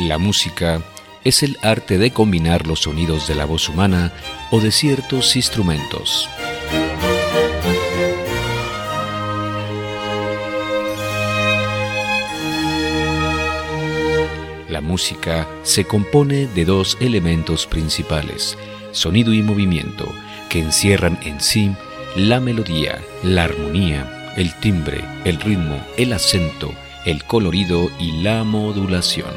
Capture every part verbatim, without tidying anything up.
La música es el arte de combinar los sonidos de la voz humana o de ciertos instrumentos. La música se compone de dos elementos principales, sonido y movimiento, que encierran en sí la melodía, la armonía, el timbre, el ritmo, el acento, el colorido y la modulación.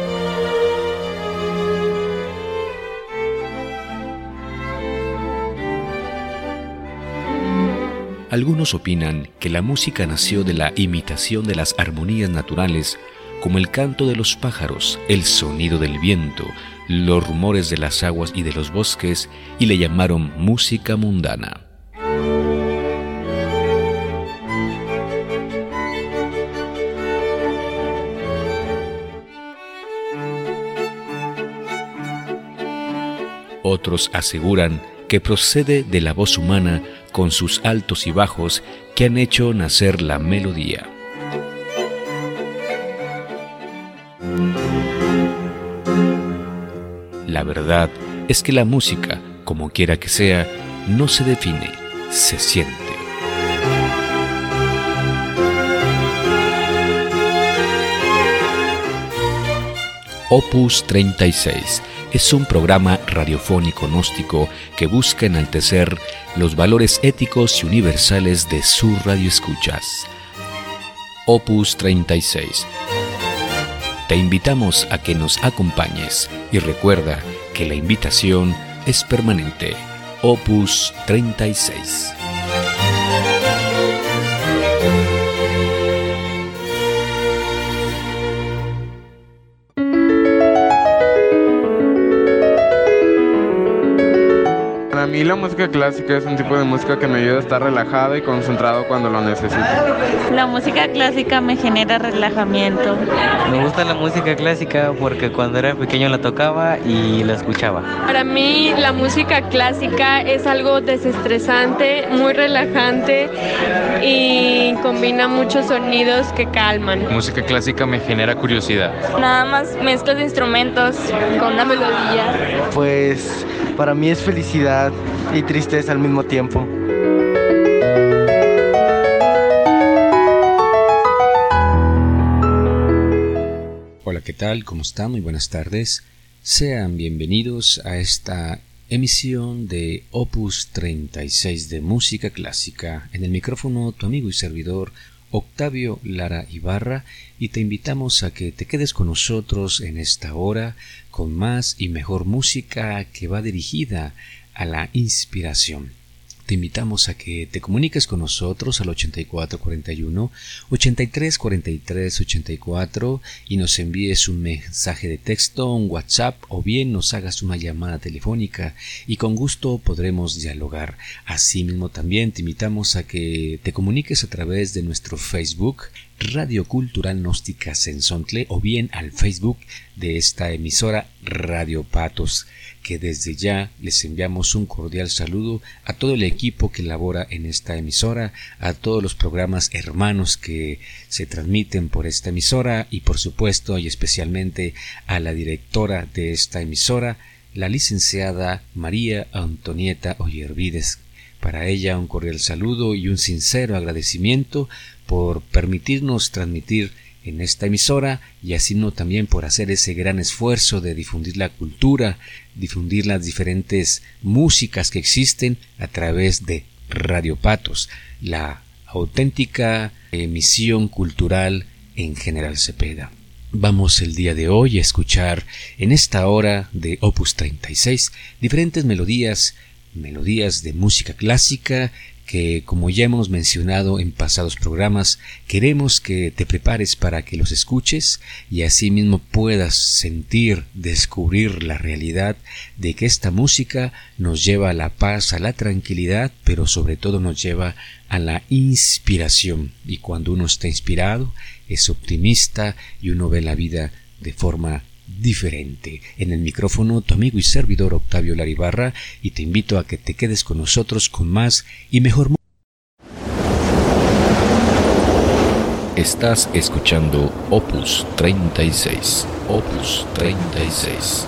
Algunos opinan que la música nació de la imitación de las armonías naturales, como el canto de los pájaros, el sonido del viento, los rumores de las aguas y de los bosques, y le llamaron música mundana. Otros aseguran que procede de la voz humana con sus altos y bajos que han hecho nacer la melodía. La verdad es que la música, como quiera que sea, no se define, se siente. Opus treinta y seis es un programa radiofónico gnóstico que busca enaltecer los valores éticos y universales de sus radioescuchas. Opus treinta y seis. Te invitamos a que nos acompañes y recuerda que la invitación es permanente. Opus treinta y seis. Para mí la música clásica es un tipo de música que me ayuda a estar relajado y concentrado cuando lo necesito. La música clásica me genera relajamiento. Me gusta la música clásica porque cuando era pequeño la tocaba y la escuchaba. Para mí la música clásica es algo desestresante, muy relajante y combina muchos sonidos que calman. La música clásica me genera curiosidad. Nada más mezclas de instrumentos con una melodía. Pues para mí es felicidad y tristeza al mismo tiempo. Hola, ¿qué tal? ¿Cómo están? Muy buenas tardes. Sean bienvenidos a esta emisión de Opus treinta y seis de Música Clásica. En el micrófono tu amigo y servidor Octavio Lara Ibarra, y te invitamos a que te quedes con nosotros en esta hora con más y mejor música que va dirigida a la inspiración. Te invitamos a que te comuniques con nosotros al ochenta y cuatro cuarenta y uno, ochenta y tres cuarenta y tres ochenta y cuatro y nos envíes un mensaje de texto, un WhatsApp, o bien nos hagas una llamada telefónica y con gusto podremos dialogar. Asimismo también te invitamos a que te comuniques a través de nuestro Facebook Radio Cultural Gnóstica Sensontle, o bien al Facebook de esta emisora Radio Patos, que desde ya les enviamos un cordial saludo a todo el equipo que labora en esta emisora, a todos los programas hermanos que se transmiten por esta emisora y por supuesto y especialmente a la directora de esta emisora, la licenciada María Antonieta Ollervides. Para ella un cordial saludo y un sincero agradecimiento por permitirnos transmitir en esta emisora, y así no también por hacer ese gran esfuerzo de difundir la cultura, difundir las diferentes músicas que existen a través de Radio Patos, la auténtica emisión cultural en General Cepeda. Vamos el día de hoy a escuchar en esta hora de Opus treinta y seis diferentes melodías, melodías de música clásica que, como ya hemos mencionado en pasados programas, queremos que te prepares para que los escuches y así mismo puedas sentir, descubrir la realidad de que esta música nos lleva a la paz, a la tranquilidad, pero sobre todo nos lleva a la inspiración. Y cuando uno está inspirado, es optimista y uno ve la vida de forma diferente. En el micrófono tu amigo y servidor Octavio Lara Ibarra, y te invito a que te quedes con nosotros con más y mejor música. Estás escuchando Opus treinta y seis. Opus treinta y seis.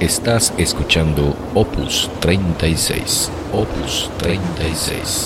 Estás escuchando Opus treinta y seis. Opus treinta y seis.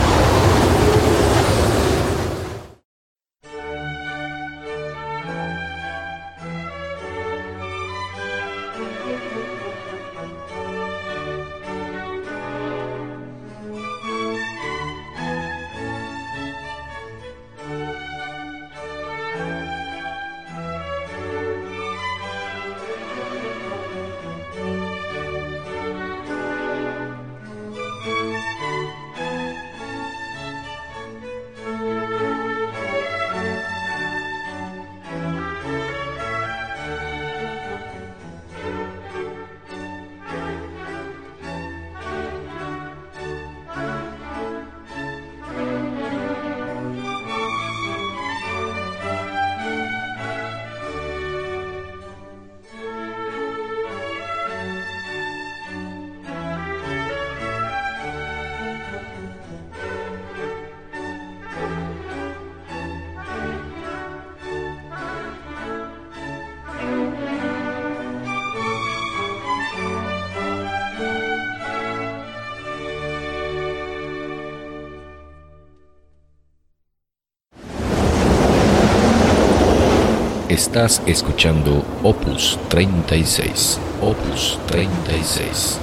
Estás escuchando Opus treinta y seis. Opus treinta y seis.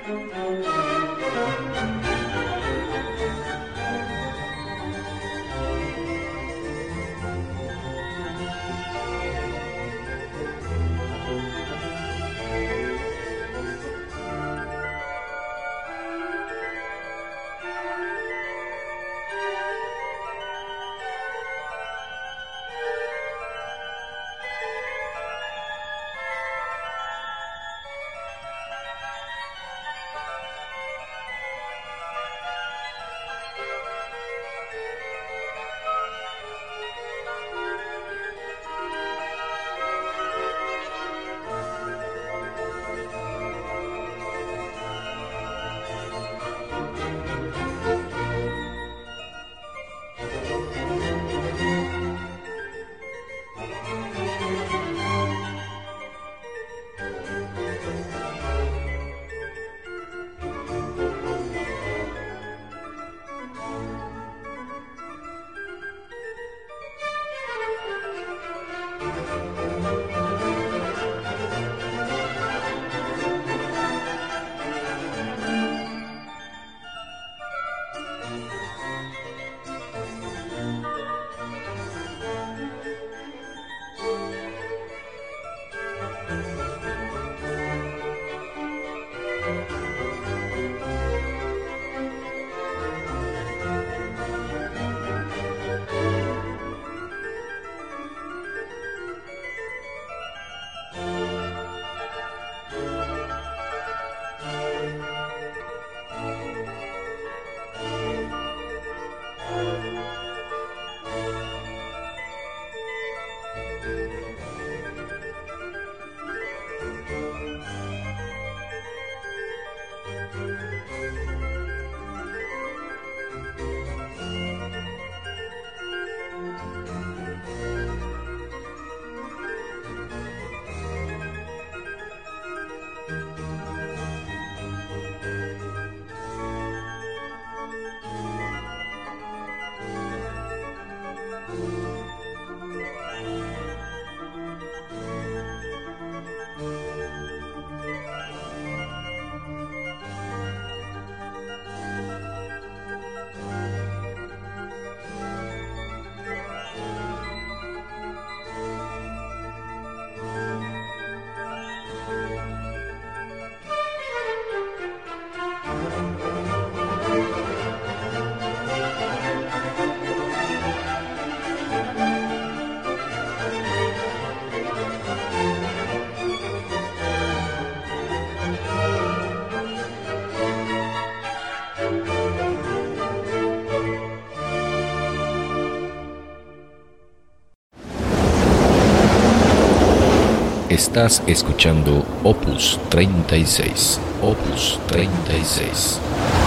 Estás escuchando Opus treinta y seis. Opus treinta y seis.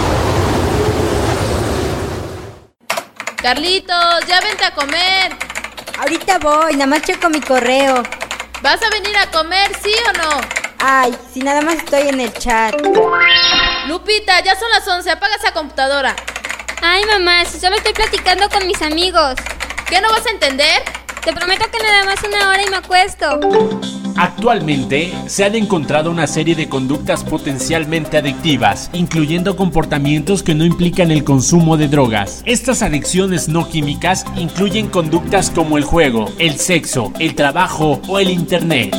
Carlitos, ya vente a comer. Ahorita voy, nada más checo mi correo. ¿Vas a venir a comer, sí o no? Ay, si nada más estoy en el chat. Lupita, ya son las once, apaga esa computadora. Ay, mamá, si solo estoy platicando con mis amigos. ¿Qué no vas a entender? Te prometo que nada más una hora y me acuesto. Actualmente se han encontrado una serie de conductas potencialmente adictivas, incluyendo comportamientos que no implican el consumo de drogas. Estas adicciones no químicas incluyen conductas como el juego, el sexo, el trabajo o el internet.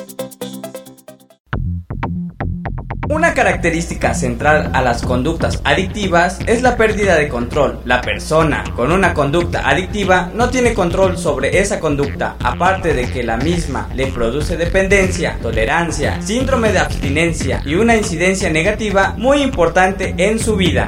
Una característica central a las conductas adictivas es la pérdida de control. La persona con una conducta adictiva no tiene control sobre esa conducta, aparte de que la misma le produce dependencia, tolerancia, síndrome de abstinencia y una incidencia negativa muy importante en su vida.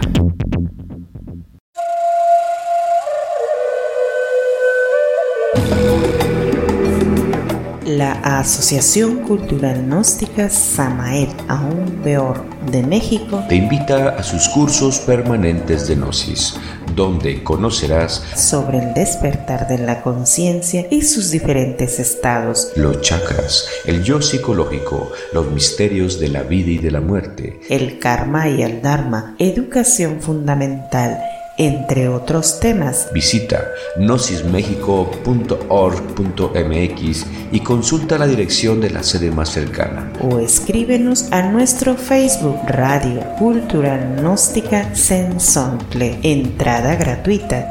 La Asociación Cultural Gnóstica Samael, aún peor, de México, te invita a sus cursos permanentes de Gnosis, donde conocerás sobre el despertar de la conciencia y sus diferentes estados, los chakras, el yo psicológico, los misterios de la vida y de la muerte, el karma y el dharma, educación fundamental, entre otros temas. Visita gnosis mexico punto org punto m x y consulta la dirección de la sede más cercana. O escríbenos a nuestro Facebook Radio Cultural Gnóstica Sensontle. Entrada gratuita.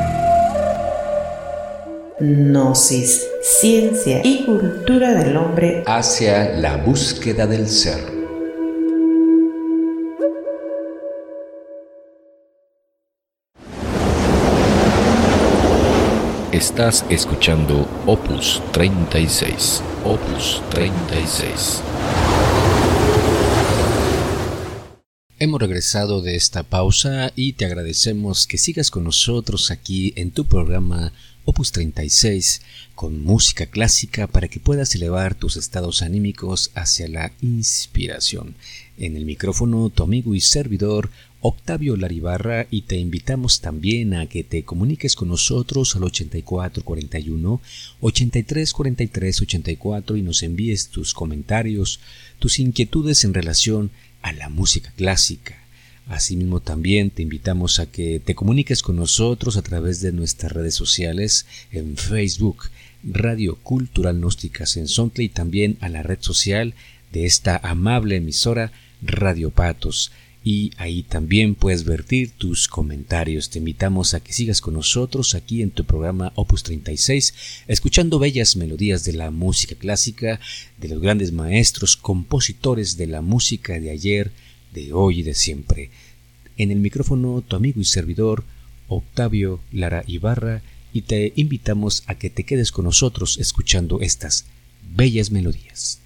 Gnosis, ciencia y cultura del hombre hacia la búsqueda del ser. Estás escuchando Opus treinta y seis. Opus treinta y seis. Hemos regresado de esta pausa y te agradecemos que sigas con nosotros aquí en tu programa Opus treinta y seis con música clásica para que puedas elevar tus estados anímicos hacia la inspiración. En el micrófono tu amigo y servidor Octavio Laribarra, y te invitamos también a que te comuniques con nosotros al ochenta y cuatro cuarenta y uno, ochenta y tres cuarenta y tres ochenta y cuatro y nos envíes tus comentarios, tus inquietudes en relación a la música clásica. Asimismo también te invitamos a que te comuniques con nosotros a través de nuestras redes sociales en Facebook, Radio Cultural Gnóstica Sensontle, y también a la red social de esta amable emisora Radio Patos. Y ahí también puedes vertir tus comentarios. Te invitamos a que sigas con nosotros aquí en tu programa Opus treinta y seis, escuchando bellas melodías de la música clásica, de los grandes maestros, compositores de la música de ayer, de hoy y de siempre. En el micrófono tu amigo y servidor Octavio Lara Ibarra, y te invitamos a que te quedes con nosotros escuchando estas bellas melodías.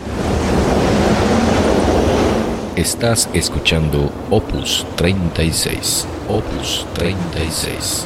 Estás escuchando Opus treinta y seis. Opus treinta y seis.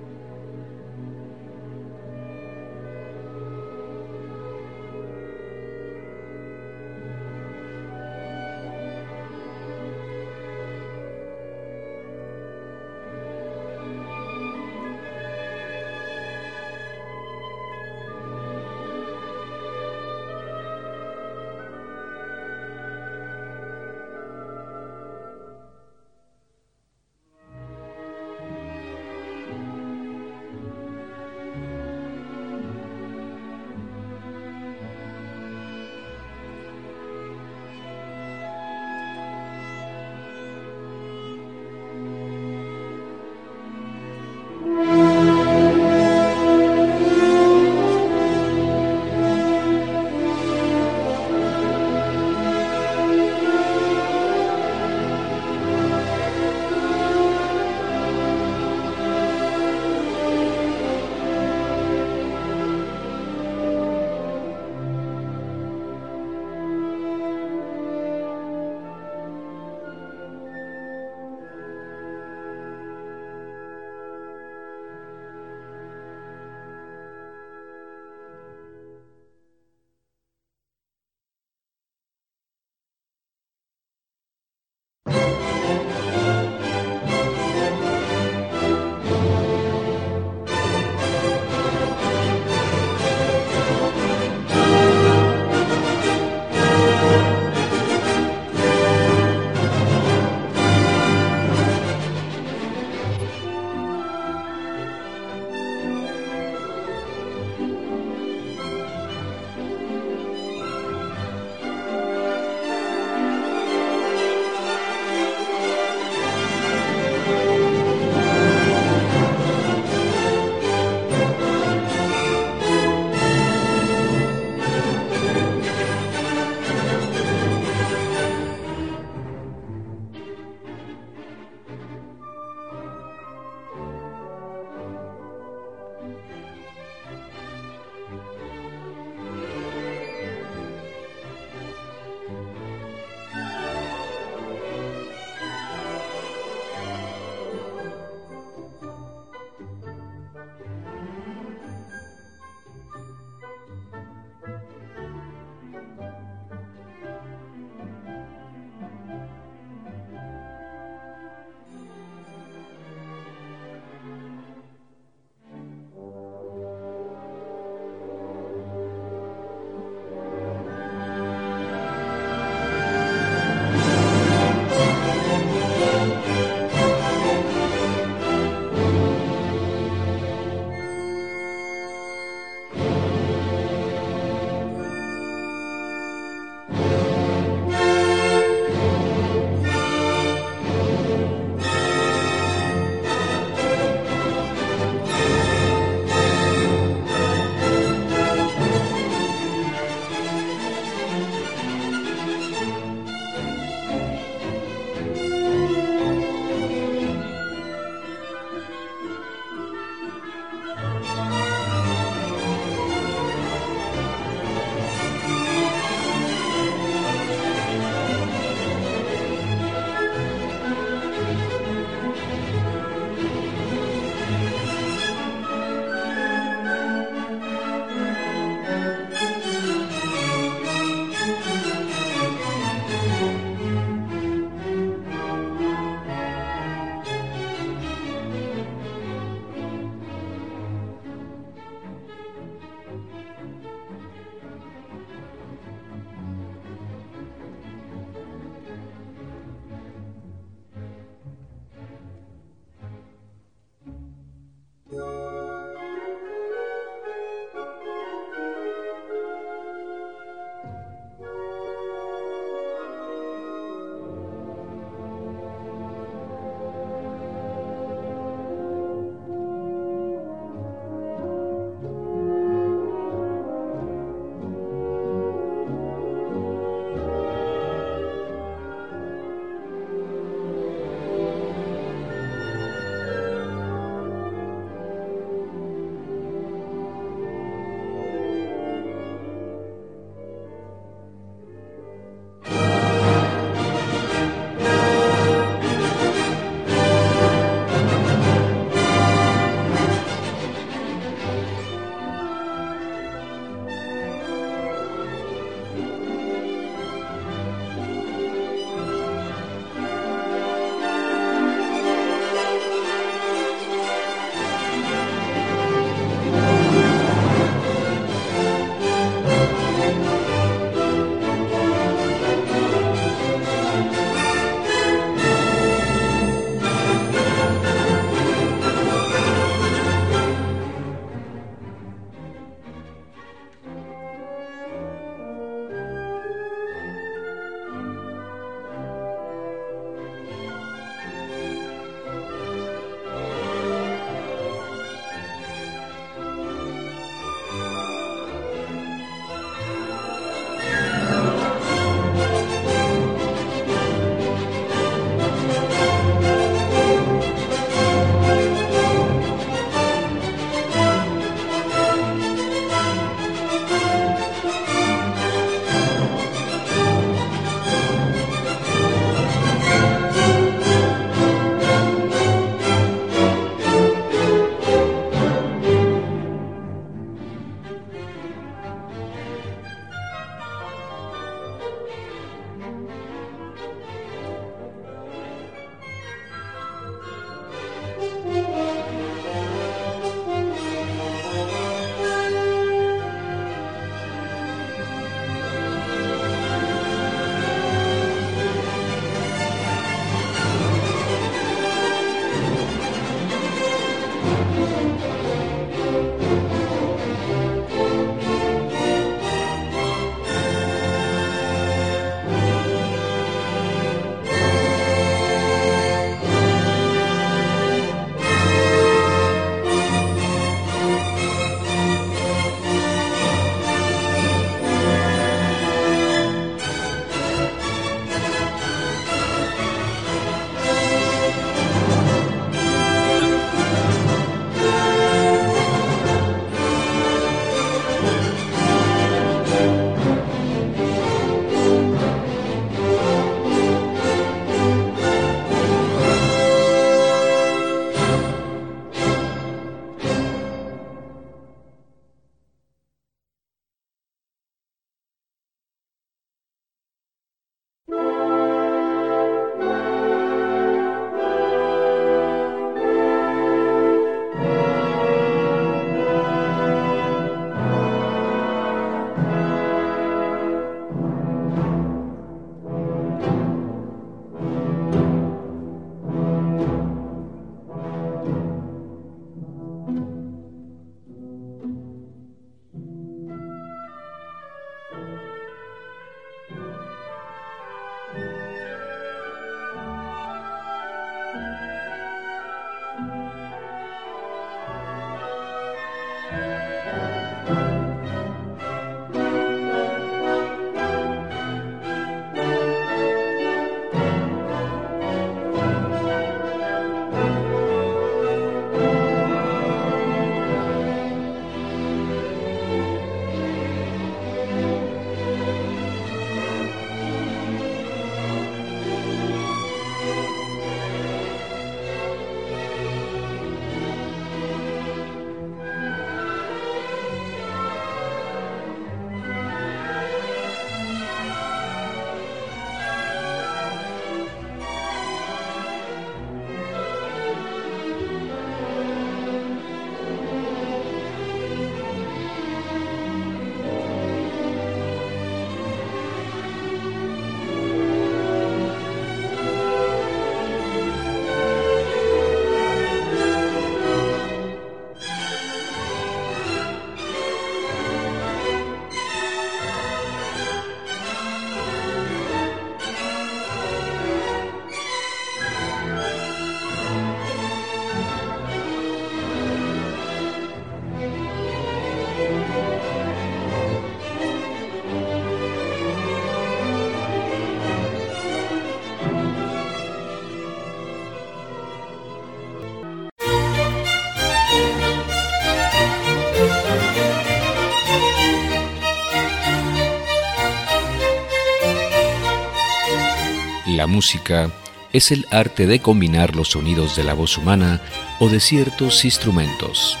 La música es el arte de combinar los sonidos de la voz humana o de ciertos instrumentos.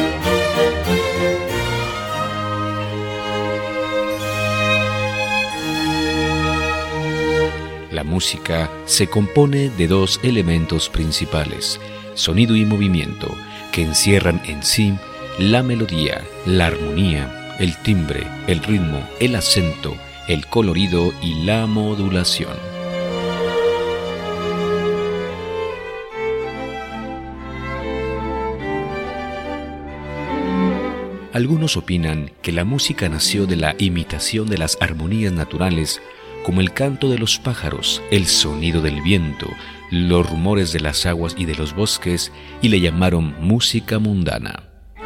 La música se compone de dos elementos principales, sonido y movimiento, que encierran en sí la melodía, la armonía, el timbre, el ritmo, el acento, el colorido y la modulación. Algunos opinan que la música nació de la imitación de las armonías naturales, como el canto de los pájaros, el sonido del viento, los rumores de las aguas y de los bosques, y le llamaron música mundana.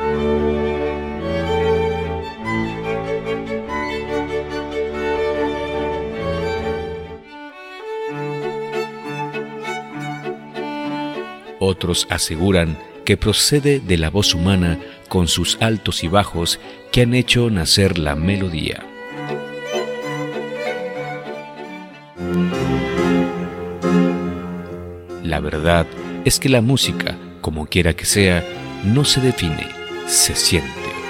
Otros aseguran que procede de la voz humana con sus altos y bajos que han hecho nacer la melodía. La verdad es que la música, como quiera que sea, no se define, se siente.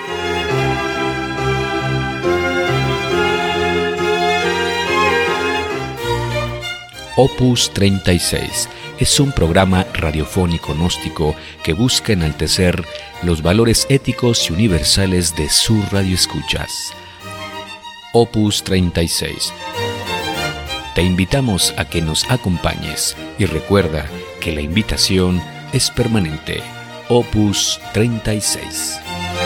Opus treinta y seis es un programa radiofónico gnóstico que busca enaltecer los valores éticos y universales de sus radioescuchas. Opus treinta y seis. Te invitamos a que nos acompañes y recuerda que la invitación es permanente. Opus treinta y seis.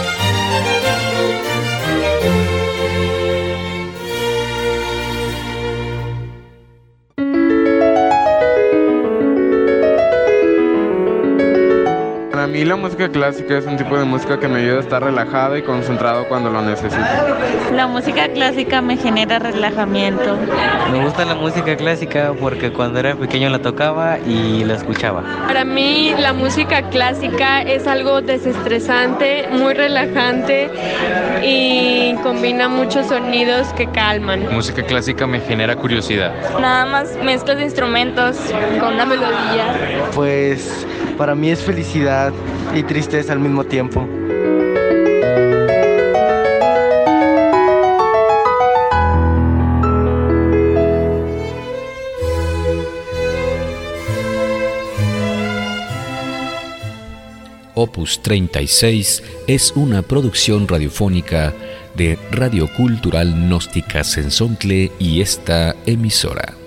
Para mí la música clásica es un tipo de música que me ayuda a estar relajado y concentrado cuando lo necesito. La música clásica me genera relajamiento. Me gusta la música clásica porque cuando era pequeño la tocaba y la escuchaba. Para mí la música clásica es algo desestresante, muy relajante y combina muchos sonidos que calman. La música clásica me genera curiosidad. Nada más mezclas de instrumentos con una melodía. Pues para mí es felicidad y tristeza al mismo tiempo. Opus treinta y seis es una producción radiofónica de Radio Cultural Gnóstica Sensontle y esta emisora.